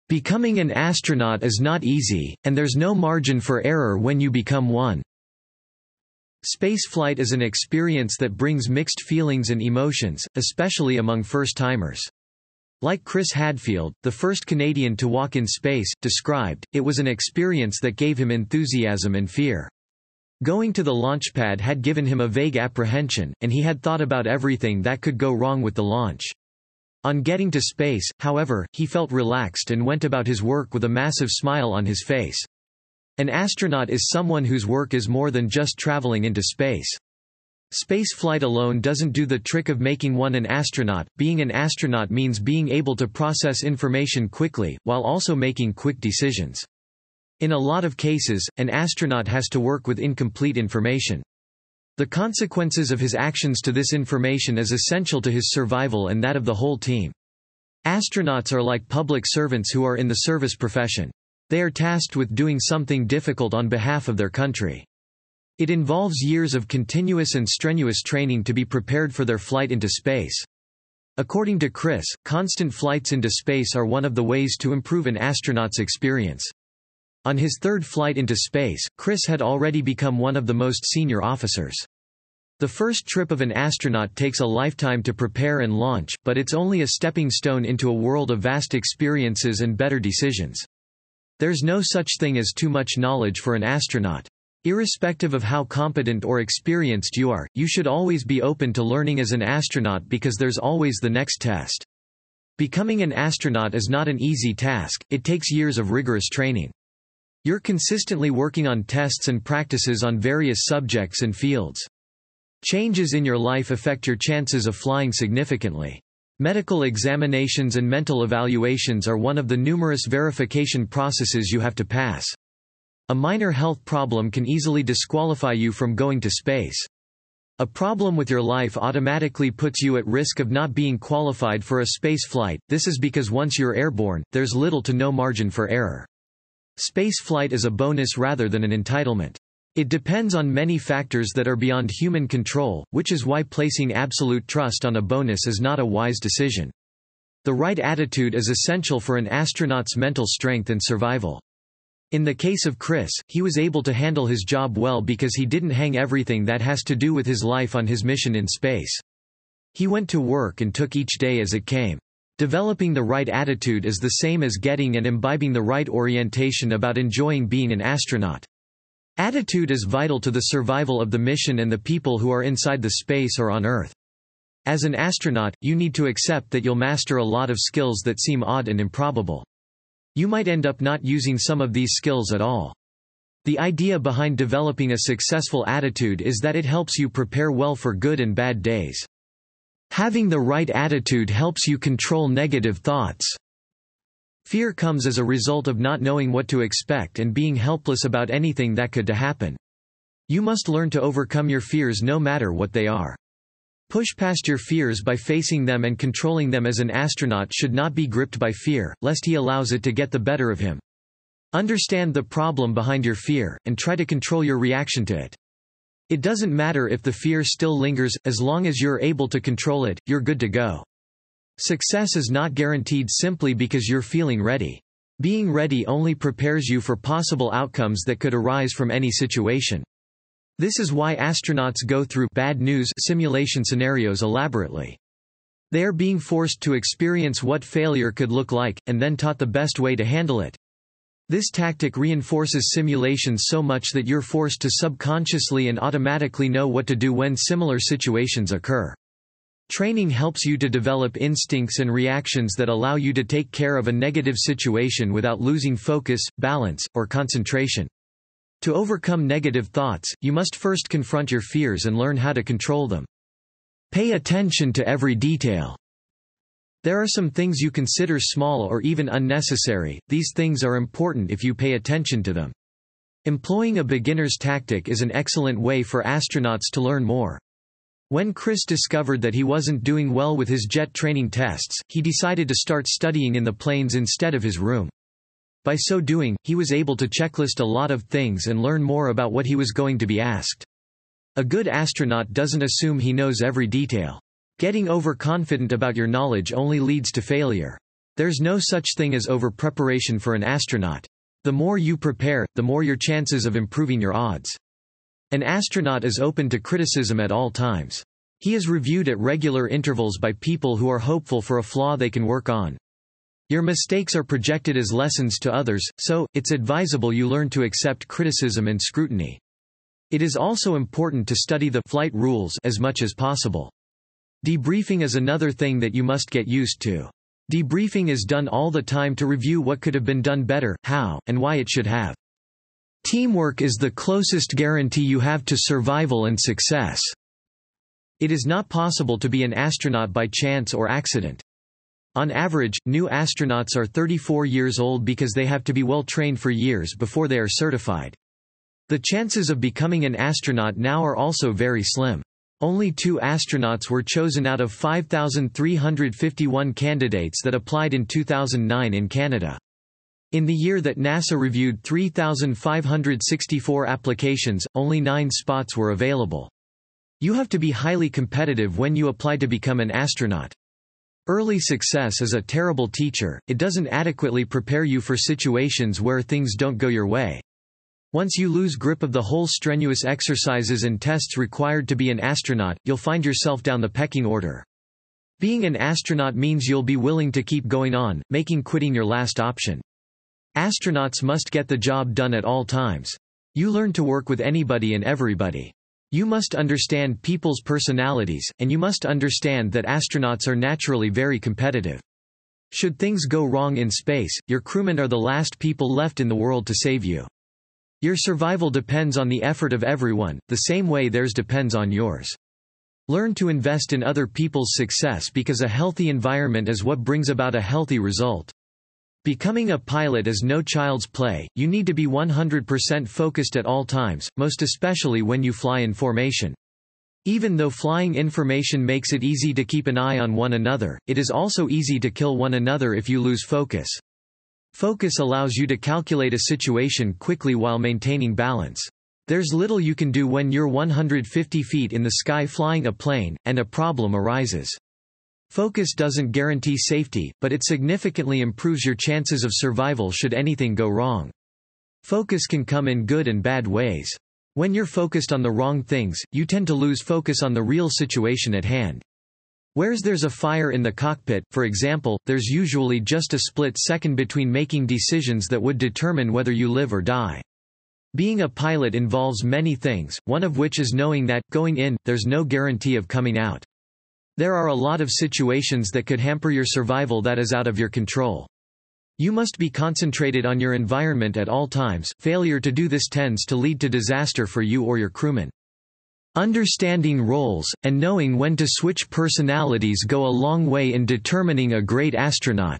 Becoming an astronaut is not easy, and there's no margin for error when you become one. Spaceflight is an experience that brings mixed feelings and emotions, especially among first-timers. Like Chris Hadfield, the first Canadian to walk in space, described, it was an experience that gave him enthusiasm and fear. Going to the launch pad had given him a vague apprehension, and he had thought about everything that could go wrong with the launch. On getting to space, however, he felt relaxed and went about his work with a massive smile on his face. An astronaut is someone whose work is more than just traveling into space. Space flight alone doesn't do the trick of making one an astronaut. Being an astronaut means being able to process information quickly, while also making quick decisions. In a lot of cases, an astronaut has to work with incomplete information. The consequences of his actions to this information is essential to his survival and that of the whole team. Astronauts are like public servants who are in the service profession. They are tasked with doing something difficult on behalf of their country. It involves years of continuous and strenuous training to be prepared for their flight into space. According to Chris, constant flights into space are one of the ways to improve an astronaut's experience. On his third flight into space, Chris had already become one of the most senior officers. The first trip of an astronaut takes a lifetime to prepare and launch, but it's only a stepping stone into a world of vast experiences and better decisions. There's no such thing as too much knowledge for an astronaut. Irrespective of how competent or experienced you are, you should always be open to learning as an astronaut because there's always the next test. Becoming an astronaut is not an easy task, it takes years of rigorous training. You're consistently working on tests and practices on various subjects and fields. Changes in your life affect your chances of flying significantly. Medical examinations and mental evaluations are one of the numerous verification processes you have to pass. A minor health problem can easily disqualify you from going to space. A problem with your life automatically puts you at risk of not being qualified for a space flight. This is because once you're airborne, there's little to no margin for error. Space flight is a bonus rather than an entitlement. It depends on many factors that are beyond human control, which is why placing absolute trust on a bonus is not a wise decision. The right attitude is essential for an astronaut's mental strength and survival. In the case of Chris, he was able to handle his job well because he didn't hang everything that has to do with his life on his mission in space. He went to work and took each day as it came. Developing the right attitude is the same as getting and imbibing the right orientation about enjoying being an astronaut. Attitude is vital to the survival of the mission and the people who are inside the space or on Earth. As an astronaut, you need to accept that you'll master a lot of skills that seem odd and improbable. You might end up not using some of these skills at all. The idea behind developing a successful attitude is that it helps you prepare well for good and bad days. Having the right attitude helps you control negative thoughts. Fear comes as a result of not knowing what to expect and being helpless about anything that could happen. You must learn to overcome your fears no matter what they are. Push past your fears by facing them and controlling them. As an astronaut should not be gripped by fear, lest he allows it to get the better of him. Understand the problem behind your fear, and try to control your reaction to it. It doesn't matter if the fear still lingers, as long as you're able to control it, you're good to go. Success is not guaranteed simply because you're feeling ready. Being ready only prepares you for possible outcomes that could arise from any situation. This is why astronauts go through bad news simulation scenarios elaborately. They are being forced to experience what failure could look like, and then taught the best way to handle it. This tactic reinforces simulations so much that you're forced to subconsciously and automatically know what to do when similar situations occur. Training helps you to develop instincts and reactions that allow you to take care of a negative situation without losing focus, balance, or concentration. To overcome negative thoughts, you must first confront your fears and learn how to control them. Pay attention to every detail. There are some things you consider small or even unnecessary. These things are important if you pay attention to them. Employing a beginner's tactic is an excellent way for astronauts to learn more. When Chris discovered that he wasn't doing well with his jet training tests, he decided to start studying in the planes instead of his room. By so doing, he was able to checklist a lot of things and learn more about what he was going to be asked. A good astronaut doesn't assume he knows every detail. Getting overconfident about your knowledge only leads to failure. There's no such thing as over-preparation for an astronaut. The more you prepare, the more your chances of improving your odds. An astronaut is open to criticism at all times. He is reviewed at regular intervals by people who are hopeful for a flaw they can work on. Your mistakes are projected as lessons to others, so it's advisable you learn to accept criticism and scrutiny. It is also important to study the flight rules as much as possible. Debriefing is another thing that you must get used to. Debriefing is done all the time to review what could have been done better, how, and why it should have. Teamwork is the closest guarantee you have to survival and success. It is not possible to be an astronaut by chance or accident. On average, new astronauts are 34 years old because they have to be well trained for years before they are certified. The chances of becoming an astronaut now are also very slim. Only 2 astronauts were chosen out of 5,351 candidates that applied in 2009 in Canada. In the year that NASA reviewed 3,564 applications, only 9 spots were available. You have to be highly competitive when you apply to become an astronaut. Early success is a terrible teacher. It doesn't adequately prepare you for situations where things don't go your way. Once you lose grip of the whole strenuous exercises and tests required to be an astronaut, you'll find yourself down the pecking order. Being an astronaut means you'll be willing to keep going on, making quitting your last option. Astronauts must get the job done at all times. You learn to work with anybody and everybody. You must understand people's personalities, and you must understand that astronauts are naturally very competitive. Should things go wrong in space, your crewmen are the last people left in the world to save you. Your survival depends on the effort of everyone, the same way theirs depends on yours. Learn to invest in other people's success because a healthy environment is what brings about a healthy result. Becoming a pilot is no child's play. You need to be 100% focused at all times, most especially when you fly in formation. Even though flying in formation makes it easy to keep an eye on one another, it is also easy to kill one another if you lose focus. Focus allows you to calculate a situation quickly while maintaining balance. There's little you can do when you're 150 feet in the sky flying a plane, and a problem arises. Focus doesn't guarantee safety, but it significantly improves your chances of survival should anything go wrong. Focus can come in good and bad ways. When you're focused on the wrong things, you tend to lose focus on the real situation at hand. Whereas there's a fire in the cockpit, for example, there's usually just a split second between making decisions that would determine whether you live or die. Being a pilot involves many things, one of which is knowing that, going in, there's no guarantee of coming out. There are a lot of situations that could hamper your survival that is out of your control. You must be concentrated on your environment at all times. Failure to do this tends to lead to disaster for you or your crewmen. Understanding roles, and knowing when to switch personalities go a long way in determining a great astronaut.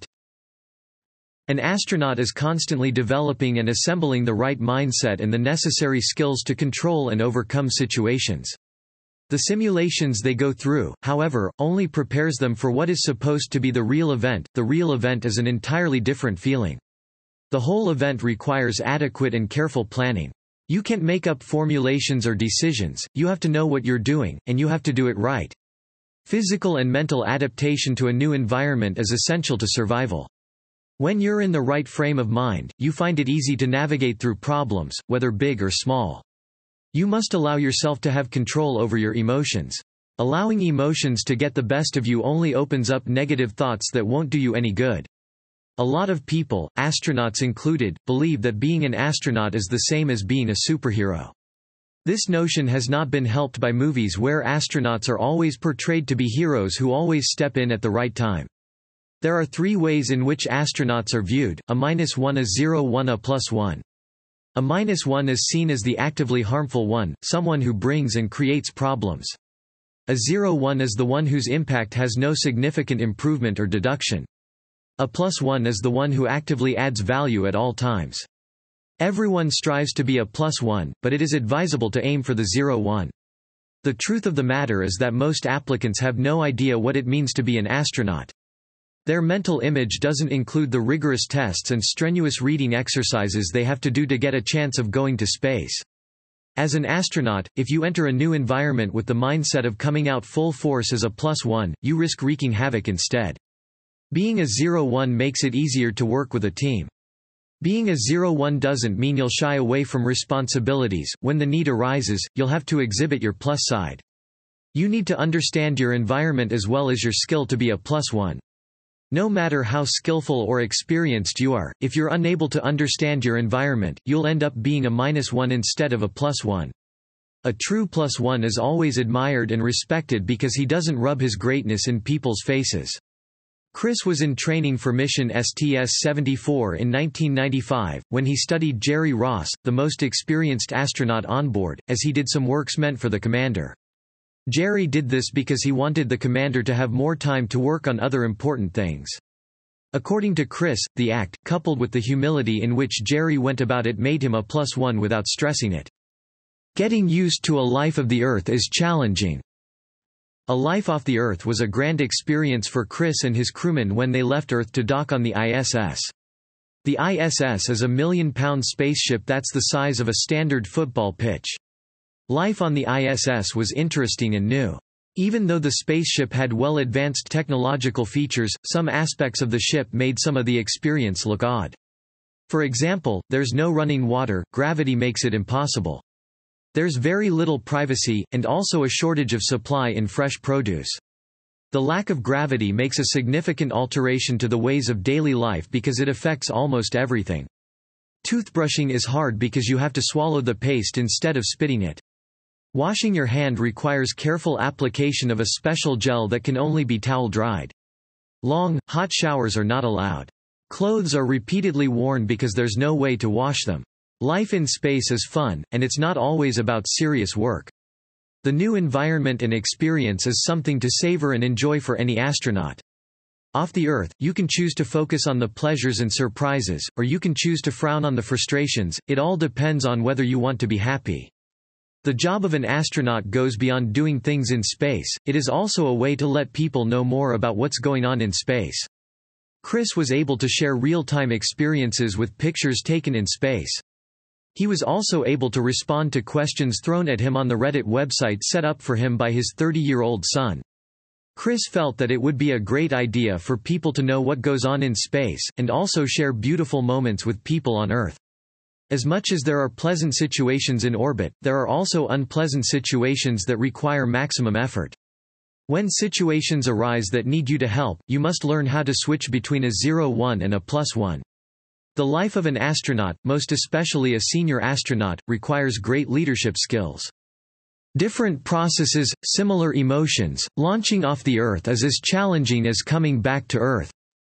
An astronaut is constantly developing and assembling the right mindset and the necessary skills to control and overcome situations. The simulations they go through, however, only prepares them for what is supposed to be the real event. The real event is an entirely different feeling. The whole event requires adequate and careful planning. You can't make up formulations or decisions, you have to know what you're doing, and you have to do it right. Physical and mental adaptation to a new environment is essential to survival. When you're in the right frame of mind, you find it easy to navigate through problems, whether big or small. You must allow yourself to have control over your emotions. Allowing emotions to get the best of you only opens up negative thoughts that won't do you any good. A lot of people, astronauts included, believe that being an astronaut is the same as being a superhero. This notion has not been helped by movies where astronauts are always portrayed to be heroes who always step in at the right time. There are 3 ways in which astronauts are viewed: a -1, a 0, 1, a +1. A -1 is seen as the actively harmful one, someone who brings and creates problems. A 0-1 is the one whose impact has no significant improvement or deduction. A +1 is the one who actively adds value at all times. Everyone strives to be a +1, but it is advisable to aim for the 0-1. The truth of the matter is that most applicants have no idea what it means to be an astronaut. Their mental image doesn't include the rigorous tests and strenuous reading exercises they have to do to get a chance of going to space. As an astronaut, if you enter a new environment with the mindset of coming out full force as a +1, you risk wreaking havoc instead. Being a 0-1 makes it easier to work with a team. Being a 0-1 doesn't mean you'll shy away from responsibilities. When the need arises, you'll have to exhibit your plus side. You need to understand your environment as well as your skill to be a +1. No matter how skillful or experienced you are, if you're unable to understand your environment, you'll end up being a -1 instead of a +1. A true +1 is always admired and respected because he doesn't rub his greatness in people's faces. Chris was in training for mission STS-74 in 1995, when he studied Jerry Ross, the most experienced astronaut on board, as he did some works meant for the commander. Jerry did this because he wanted the commander to have more time to work on other important things. According to Chris, the act, coupled with the humility in which Jerry went about it, made him a +1 without stressing it. Getting used to a life of the Earth is challenging. A life off the Earth was a grand experience for Chris and his crewmen when they left Earth to dock on the ISS. The ISS is a million-pound spaceship that's the size of a standard football pitch. Life on the ISS was interesting and new. Even though the spaceship had well-advanced technological features, some aspects of the ship made some of the experience look odd. For example, there's no running water, gravity makes it impossible. There's very little privacy, and also a shortage of supply in fresh produce. The lack of gravity makes a significant alteration to the ways of daily life because it affects almost everything. Toothbrushing is hard because you have to swallow the paste instead of spitting it. Washing your hand requires careful application of a special gel that can only be towel-dried. Long, hot showers are not allowed. Clothes are repeatedly worn because there's no way to wash them. Life in space is fun, and it's not always about serious work. The new environment and experience is something to savor and enjoy for any astronaut. Off the Earth, you can choose to focus on the pleasures and surprises, or you can choose to frown on the frustrations. It all depends on whether you want to be happy. The job of an astronaut goes beyond doing things in space, it is also a way to let people know more about what's going on in space. Chris was able to share real-time experiences with pictures taken in space. He was also able to respond to questions thrown at him on the Reddit website set up for him by his 30-year-old son. Chris felt that it would be a great idea for people to know what goes on in space, and also share beautiful moments with people on Earth. As much as there are pleasant situations in orbit, there are also unpleasant situations that require maximum effort. When situations arise that need you to help, you must learn how to switch between a 0-1 and a +1. The life of an astronaut, most especially a senior astronaut, requires great leadership skills. Different processes, similar emotions. Launching off the Earth is as challenging as coming back to Earth.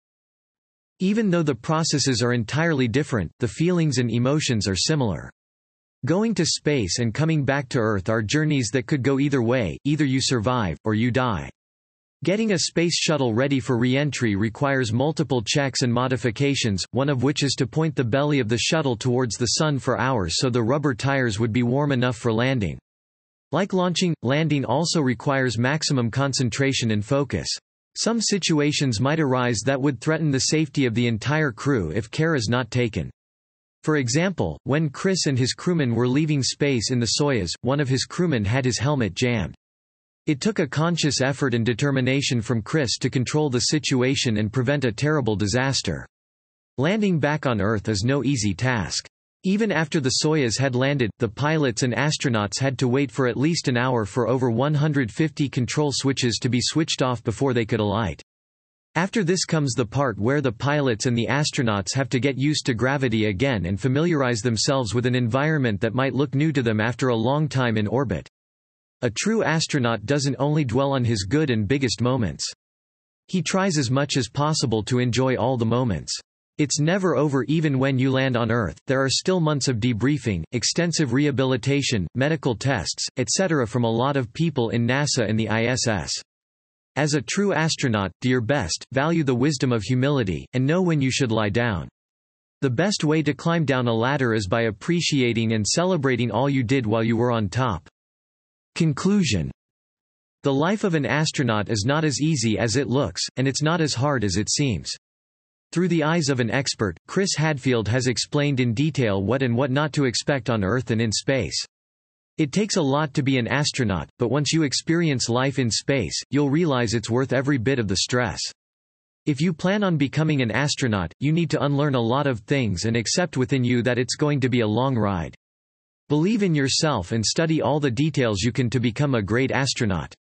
Even though the processes are entirely different, the feelings and emotions are similar. Going to space and coming back to Earth are journeys that could go either way, either you survive, or you die. Getting a space shuttle ready for re-entry requires multiple checks and modifications, one of which is to point the belly of the shuttle towards the sun for hours so the rubber tires would be warm enough for landing. Like launching, landing also requires maximum concentration and focus. Some situations might arise that would threaten the safety of the entire crew if care is not taken. For example, when Chris and his crewmen were leaving space in the Soyuz, one of his crewmen had his helmet jammed. It took a conscious effort and determination from Chris to control the situation and prevent a terrible disaster. Landing back on Earth is no easy task. Even after the Soyuz had landed, the pilots and astronauts had to wait for at least an hour for over 150 control switches to be switched off before they could alight. After this comes the part where the pilots and the astronauts have to get used to gravity again and familiarize themselves with an environment that might look new to them after a long time in orbit. A true astronaut doesn't only dwell on his good and biggest moments. He tries as much as possible to enjoy all the moments. It's never over. Even when you land on Earth, there are still months of debriefing, extensive rehabilitation, medical tests, etc. from a lot of people in NASA and the ISS. As a true astronaut, do your best, value the wisdom of humility, and know when you should lie down. The best way to climb down a ladder is by appreciating and celebrating all you did while you were on top. Conclusion. The life of an astronaut is not as easy as it looks, and it's not as hard as it seems. Through the eyes of an expert, Chris Hadfield has explained in detail what and what not to expect on Earth and in space. It takes a lot to be an astronaut, but once you experience life in space, you'll realize it's worth every bit of the stress. If you plan on becoming an astronaut, you need to unlearn a lot of things and accept within you that it's going to be a long ride. Believe in yourself and study all the details you can to become a great astronaut.